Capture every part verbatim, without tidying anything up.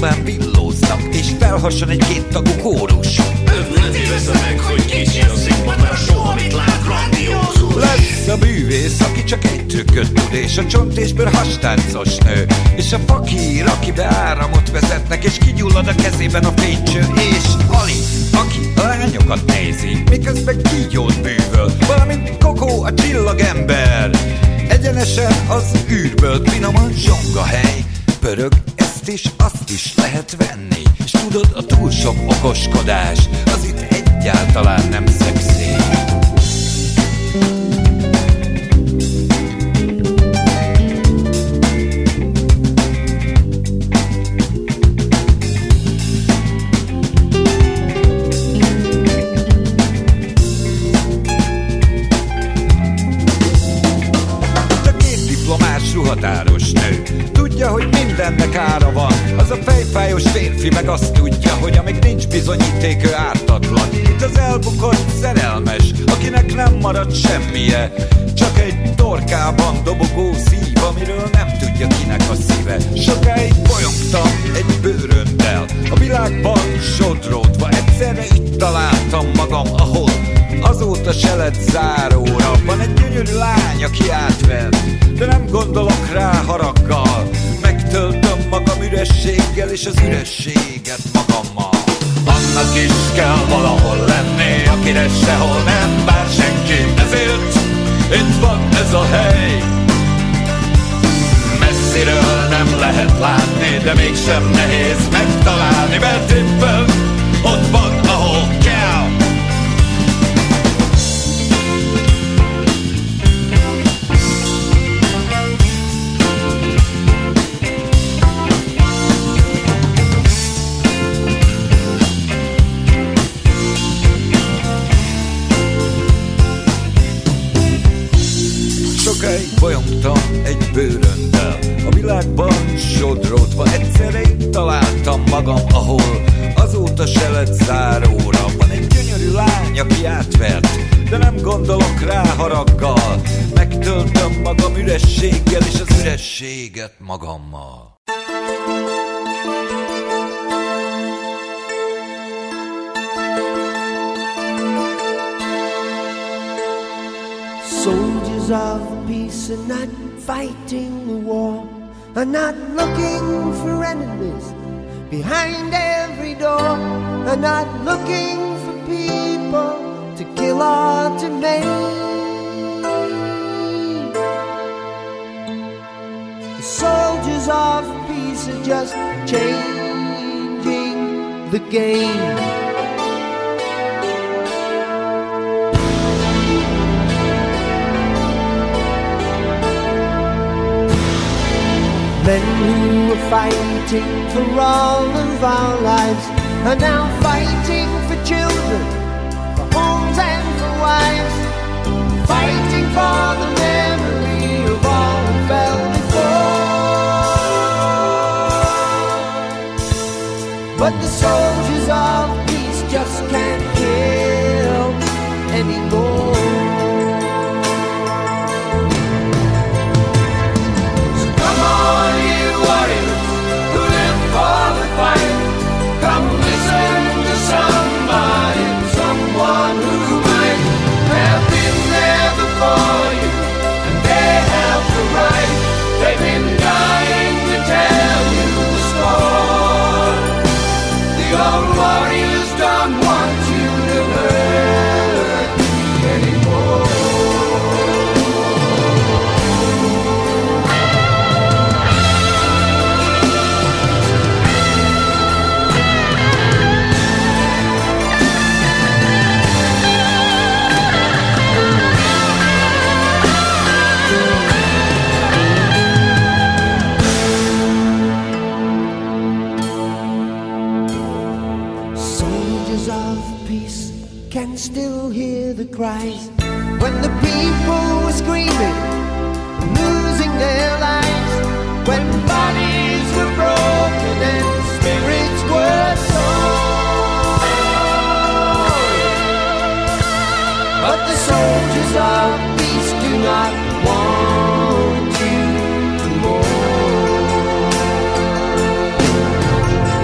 nyomán villóznak, és felhasson egy kéttagú kórus. Ne tévezze meg, hogy kicsi a szigma, mert soha mit lát grandiózus. Lesz a bűvész, aki csak egy trükköt tud, és a csont és bőr hastáncos nő, és a fakír, akibe áramot vezetnek, és kigyullad a kezében a fénycső, és Ali, aki a lányokat nézi, miközben kígyót bűvöl, valamint Kokó a csillagember. Egyenesen az űrből finoman zsongahely pörög, ezt is, azt is lehet venni. És tudod, a túl sok okoskodás az itt egyáltalán nem szexi. Határos nő tudja, hogy mindennek ára van. Az a fejfájos férfi meg azt tudja, hogy amíg nincs bizonyíték, ő ártatlan. Itt az elbukott szerelmes, akinek nem marad semmije, csak egy torkában dobogó szív, amiről nem tudja, kinek a szíve. Sokáig bolyongtam egy bőröndel, a világban sodródva, egyszerre itt találtam magam, ahol azóta se lett záróra. Van egy gyönyörű lány, aki átvert, de nem gondolok rá haraggal. Megtöltöm magam ürességgel, és az ürességet magammal. Annak is kell valahol lenni, akire sehol nem vár senki. Ezért itt van ez a hely. Messziről nem lehet látni, de mégsem nehéz megtalálni, mert éppen ott van, ahol kell. Sokáig bolyongtam egy bőröndel, a világban sodródva, egyszerre itt találtam magam, ahol azóta se lett záróra. Van egy gyönyörű lány, aki átvert, de nem gondolok rá haraggal. Megtöltöm magam ürességgel, és az ürességet magammal. Soldiers of peace are not fighting the war, are not looking for enemies behind every door, are not looking for people to kill or to maim. The soldiers of peace are just changing the game. Men who were fighting for all of our lives are now fighting for children, for homes and for wives, fighting for the memory of all who fell before. But the soldiers of peace just can't kill anymore. Cries when the people were screaming, losing their lives, when bodies were broken and spirits were torn. But the soldiers of peace do not want you to mourn.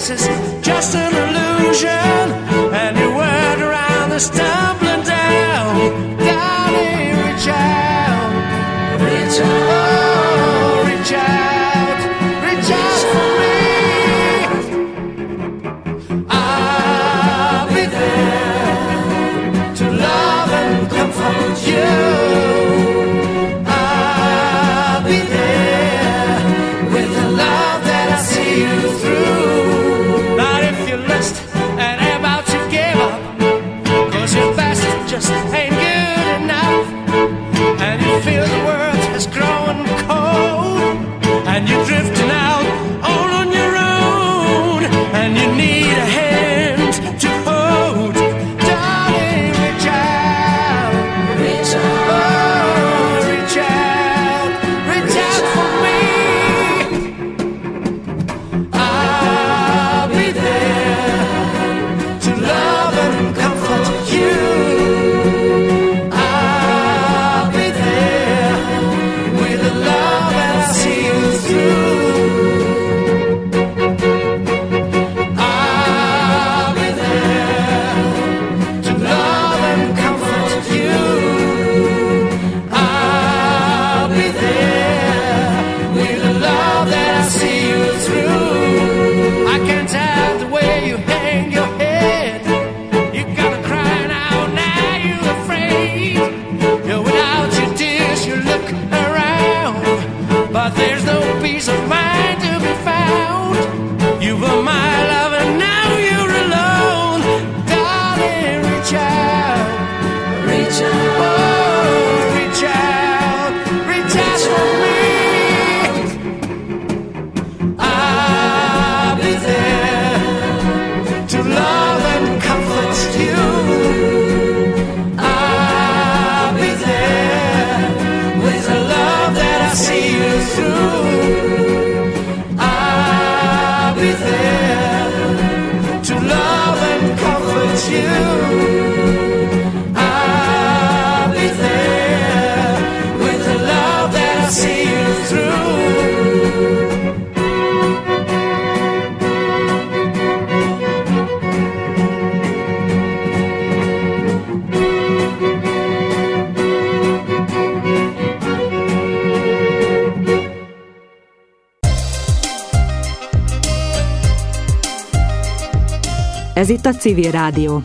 this is just an illusion, and your word around the stumbling down. Darling, reach out, reach out, oh, reach out, reach out for me. I'll be there to love and comfort you. I'll be there with the love that I see you through. Not if you're lost and about to give up, 'cause your best just ain't good enough, and you feel the world has grown cold, and you're drifting out all on your own, and you need a hand to hold. Darling, reach out, reach out, oh, reach out, reach out for me. I'll be there to love and comfort you. I'll be there with the love that I see you through. I'll be there to love and comfort you. I'll be there with the love that I see you through. I can tell the way you hang your head. You're gonna cry now, now you're afraid. You're without your tears, you look around, but there's no peace of mind to be found. You were my love and now you're alone. Darling, reach out, reach out, oh, reach out, reach out for me. I'll be there to love and comfort you. I'll be there with the love that I see you through. I'll be there to love and comfort you. I'll be there with the love that I see you through. Ez itt a Civil Rádió.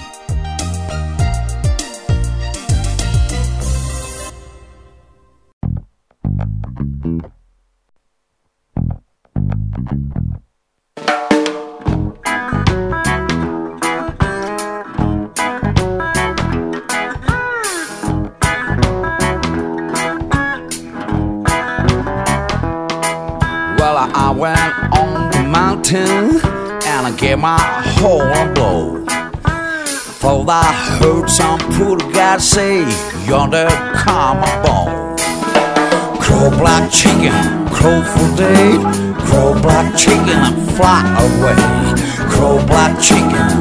Well, I went on the mountain and I gave my whole a blow. Thought I heard some poor guy say, yonder come a bone. Crow black chicken, crow for day. Crow black chicken and fly away. Crow black chicken,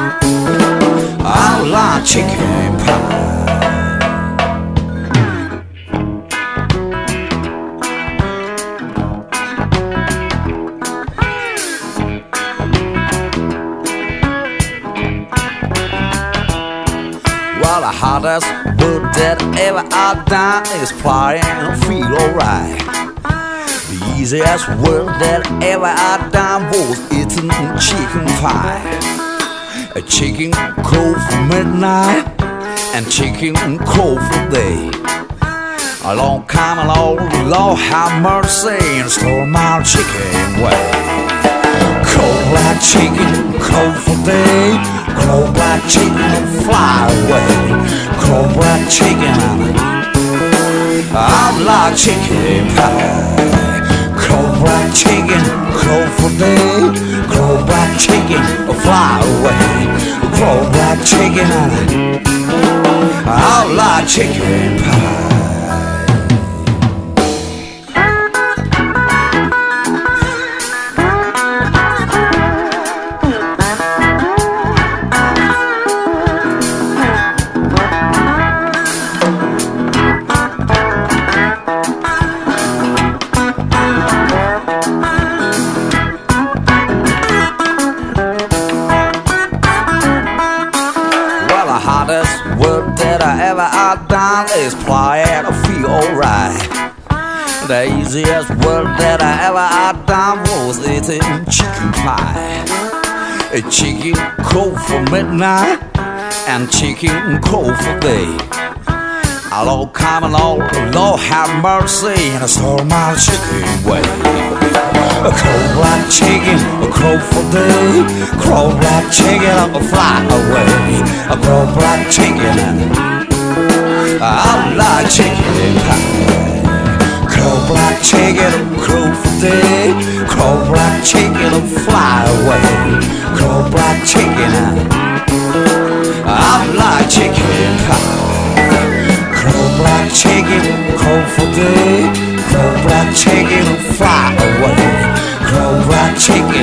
I like chicken pie. Well, the hottest word that ever I done is fly and feel alright. The easiest word that ever I done was eating chicken pie. A chicken crow for midnight and chicken crow for day. A long time along, the Lord have mercy and stole my chicken away. Cold black chicken, crow for day. Crow black chicken and fly away. Crow black chicken, I like chicken pie. Crow black chicken, crow for day. Crow black chicken, fly away. Crow black chicken, I like chicken pie. let's play and I feel alright. The easiest work that I ever had done was eating chicken pie. A chicken cold for midnight and chicken cold for day. Lord come along, Lord have mercy, and I stole my chicken away. A cold black chicken, a crow for day. Crow black chicken, a fly away. A crow black chicken, I like chicken pie. Crow black chicken, a crow for day. Crow black chicken, a fly away. Crow black chicken, I like chicken pie. Crow black chicken, crow for day. Crow black chicken, fly away. Crow black chicken,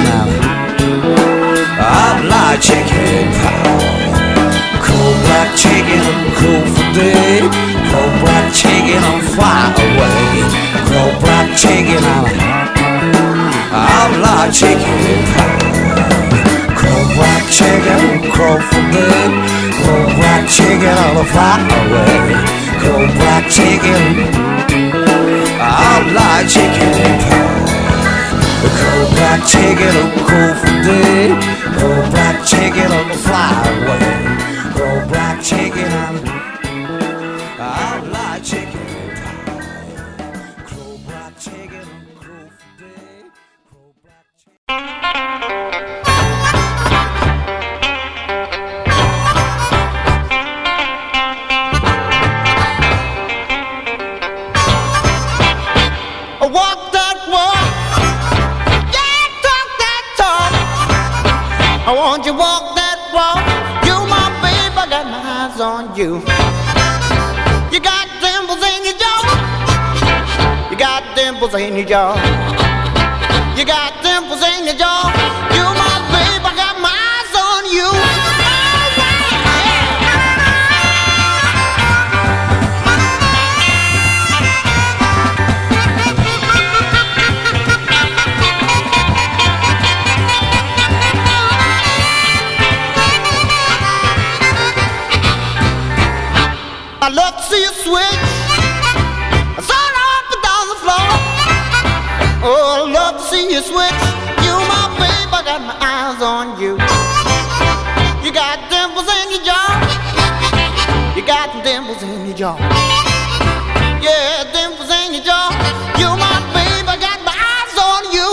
I like chicken pie. Crow black chicken, crow for day. Crow black chicken, fly away. Crow black chicken, I like chicken pie. Crow black chicken, crow for day. Crow black chicken, fly away. Crow black chicken, I like chicken pie. Crow black chicken, crow for day. Crow black chicken, fly away. Crow black chicken, I like chicken pie. Crow black chicken, crow for day. Crow black chicken. Walk that walk, yeah, talk that talk. I want you walk that walk. You my babe, I got my eyes on you. You got dimples in your jaw. You got dimples in your jaw. You got dimples in your jaw. You my babe, I got my eyes on you. I love to see you switch, sort up and down the floor. Oh, I love to see you switch. You my babe, I got my eyes on you. You got dimples in your jaw. You got dimples in your jaw. Yeah, dimples in your jaw. You my babe, I got my eyes on you.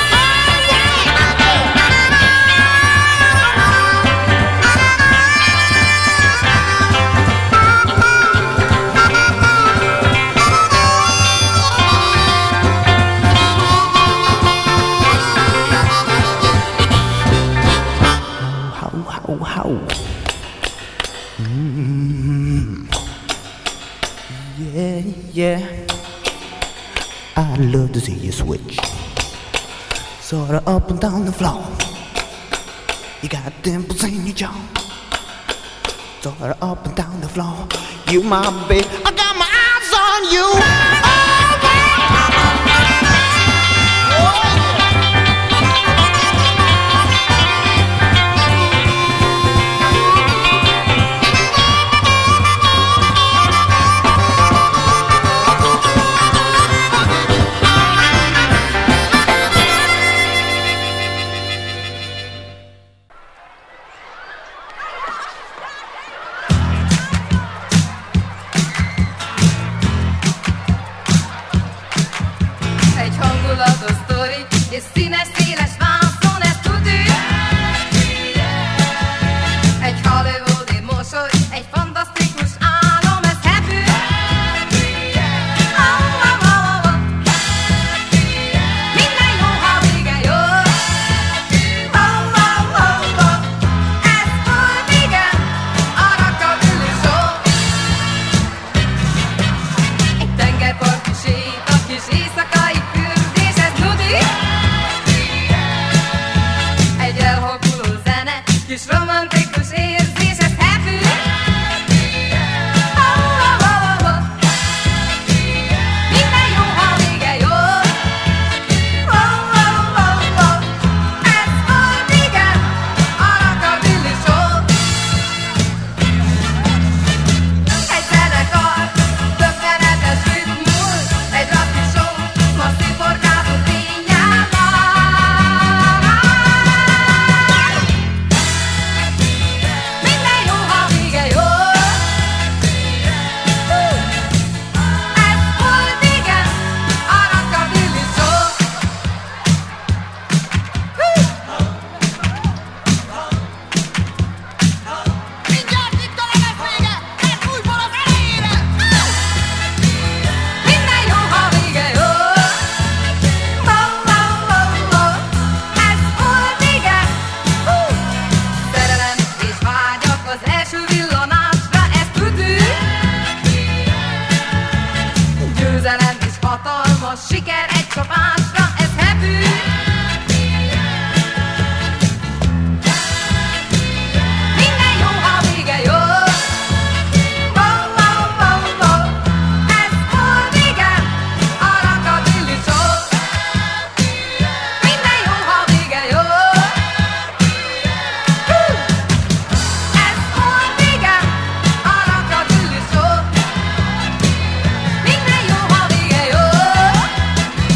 How, how? Mm. Yeah, yeah. I'd love to see you switch, sorta up and down the floor. You got dimples in your jaw, sorta up and down the floor. You my babe, I got my eyes on you. Oh, Tengerparti sétак és éjszakai fürdés, ez nudi. siker egy csapásra, ez happy. Minden jó, ha a vége jó. Wow, wow, wow, wow. Ez hol vége? A Rockabilly Show. Minden jó, ha a vége jó. Hú! Ez hol vége? A Rockabilly Show. Minden jó, ha a vége jó.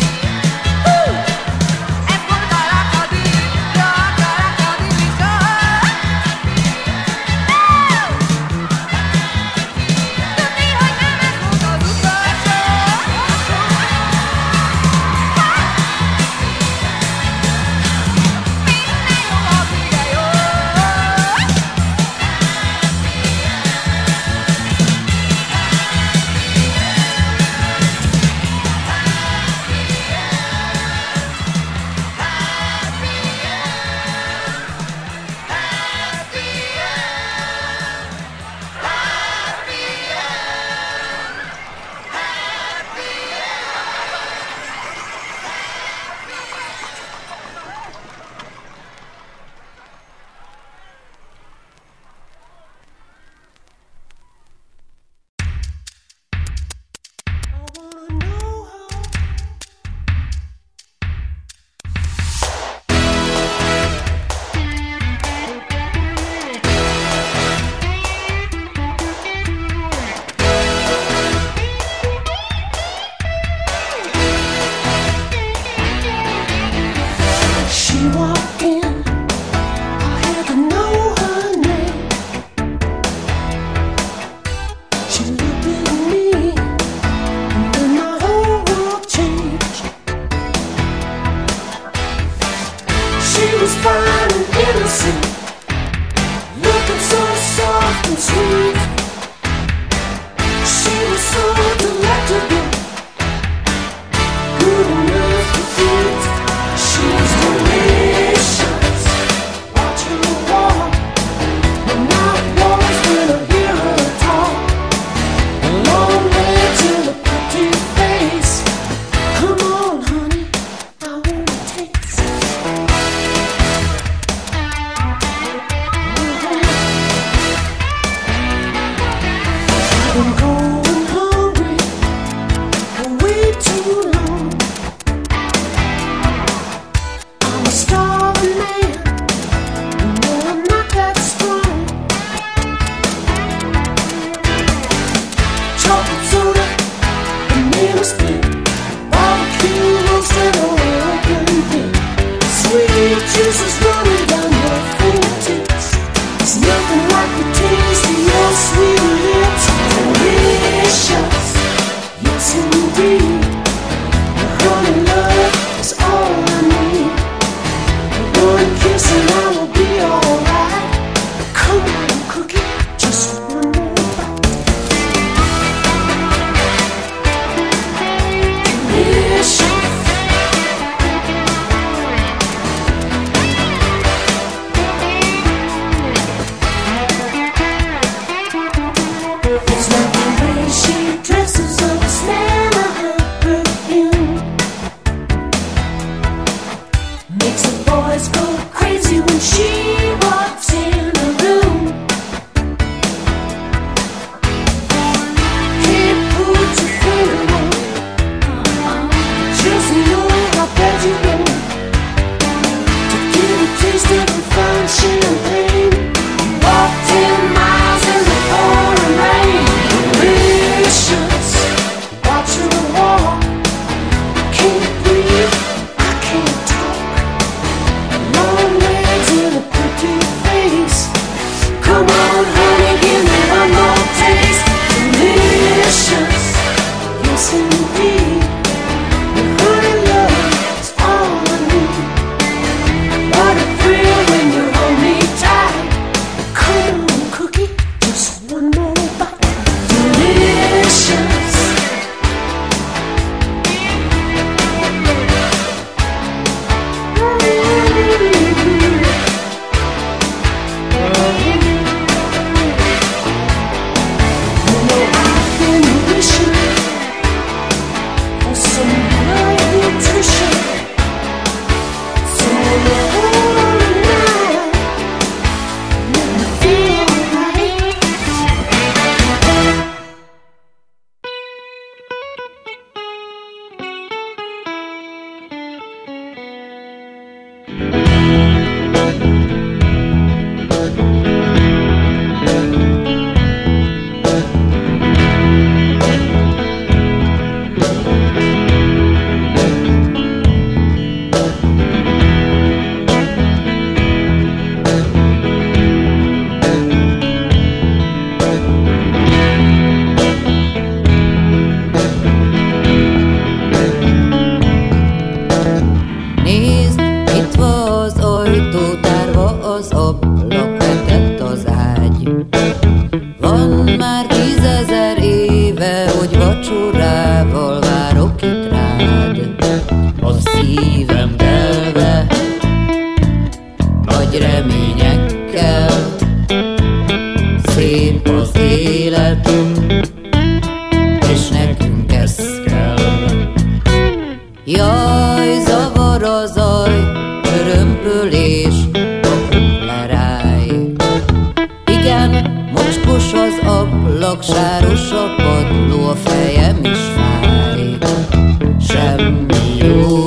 Jaj, zavar a zaj, örömpölés, a kupleráj. Igen, mocskos az ablak, sáros a padló, a fejem is fáj. Semmi jó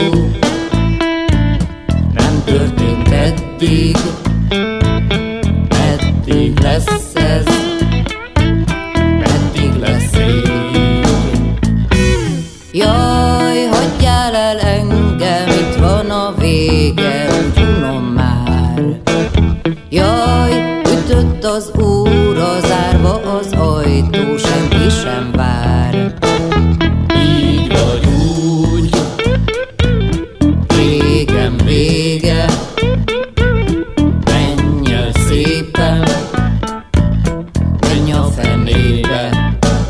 nem történt eddig, eddig lesz ez, eddig lesz így. Jaj, hagyjál el engem, itt van a vége, úgy unom már. Jaj, ütött az óra, zárva az ajtó, senki sem vár. Így vagy úgy, régen vége, menj el szépen, menj a fenébe.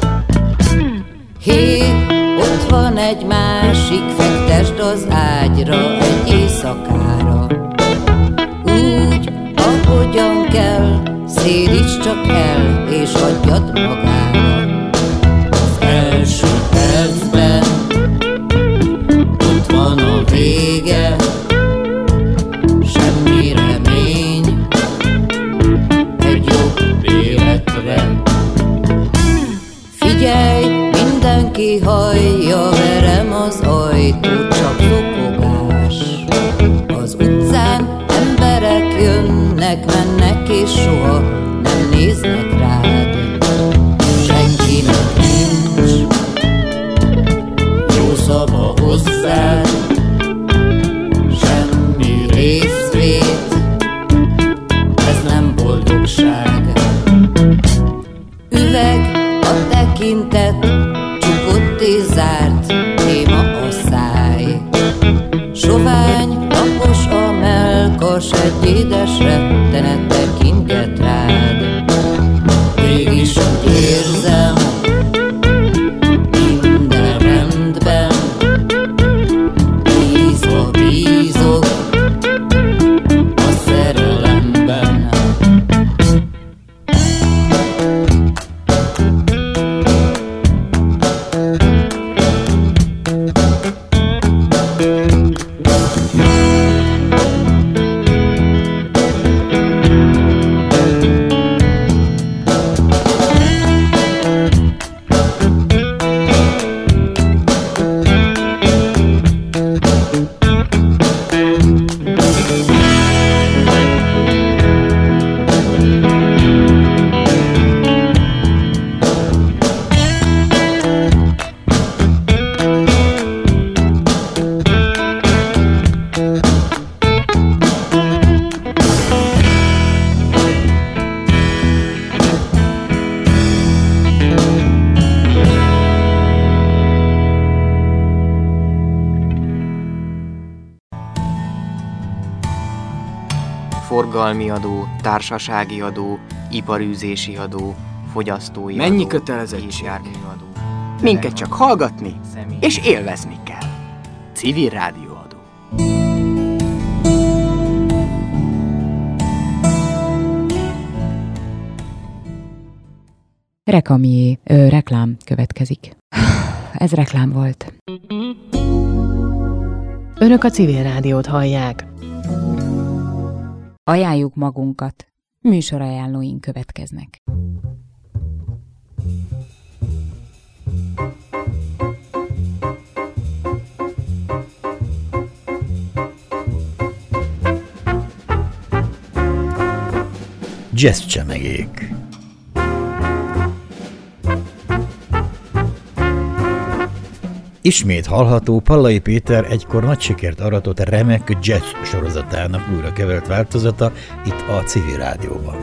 Hé, ott van egy másik, fektesd az ágyra egy éjszakára. Úgy, ahogyan kell, szédíts csak el, és hagyjad magára. Az első percben ott van a vége, semmi remény egy jobb életre. Figyelj, mindenki hallja, verem az ajtót, csak zokogás. Az utcán emberek jönnek, mennek, és soha nem néznek rád. Senkinek nincs jó szava hozzád, semmi részvét, ez nem boldogság. Üveg a tekintet, csukott és zárt, néma a száj. Sovány, lapos a mellkas, egy édes rettenet tekinget rád. Mégis úgy érzem, minden rendben, bízva bízok a szerelemben. Forgalmi adó, társasági adó, iparűzési adó, fogyasztói Mennyi adó, kötelezettség? járműadó. Minket csak hallgatni és élvezni kell. Civil rádióadó. Rekamié, ö, reklám következik. Ez reklám volt. Önök a Civil Rádiót hallják. Ajánljuk magunkat. Műsorajánlóink következnek. Jazz csemegék. Ismét hallható Pallai Péter egykor nagy sikert aratott remek jazz sorozatának újra kevert változata itt a Civil Rádióban.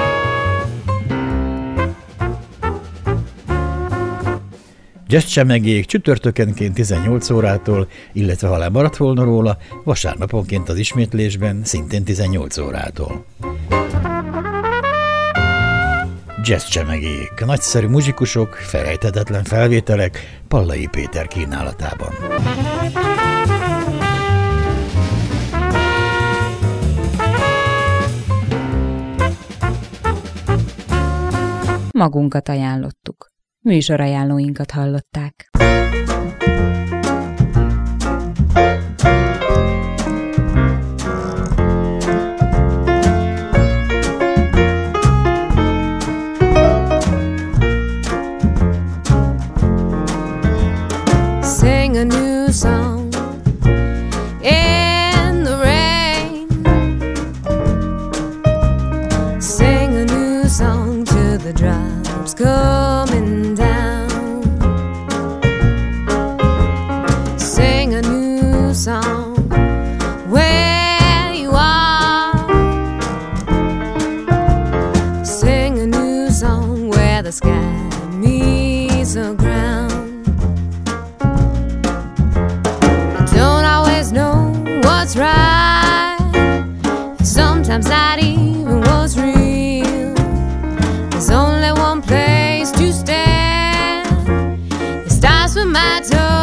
Jazz csemegék csütörtökenként tizennyolc órától, illetve ha lemaradt volna róla, vasárnaponként az ismétlésben szintén tizennyolc órától. Jazz csemegék, nagyszerű muzsikusok, felejthetetlen felvételek Pallai Péter kínálatában. Magunkat ajánlottuk. Műsorajánlóinkat hallották. sing a new song in the rain. Sing a new song to the drops coming down. Sing a new song where you are. Sing a new song where the sky meets the ground. I don't always know what's right, sometimes not even what's real. There's only one place to stand. It starts with my toe.